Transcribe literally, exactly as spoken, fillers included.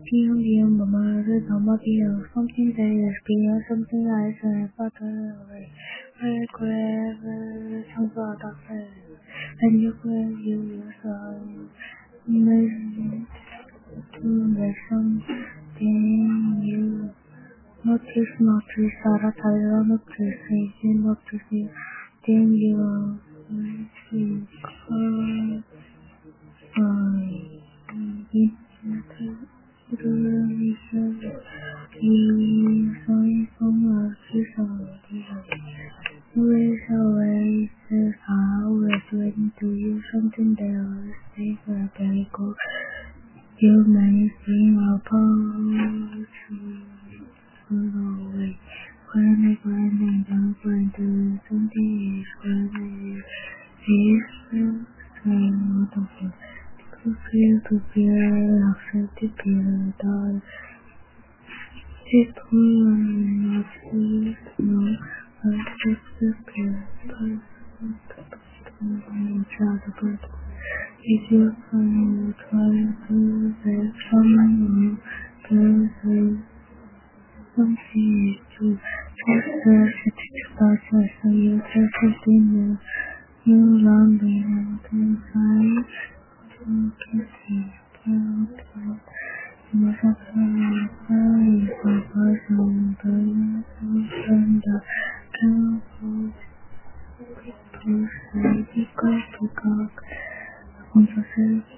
Being, being, mama, the mama being, something that is being, something else, and father, very clever, some sort of, and you will use yourself, maybe to make something you notice, notice, Sarah Tyler, notice, notice, then you will see, something that they were very good. You may sing about away. When I when I don't find something is when I is so wonderful. To feel to feel accepted feel that it will not feel no accepted feel but if you can try to say someone person something to just satisfaction so you just continue you learning and try to get it okay. You have to find the person and the camera to say because because I'm just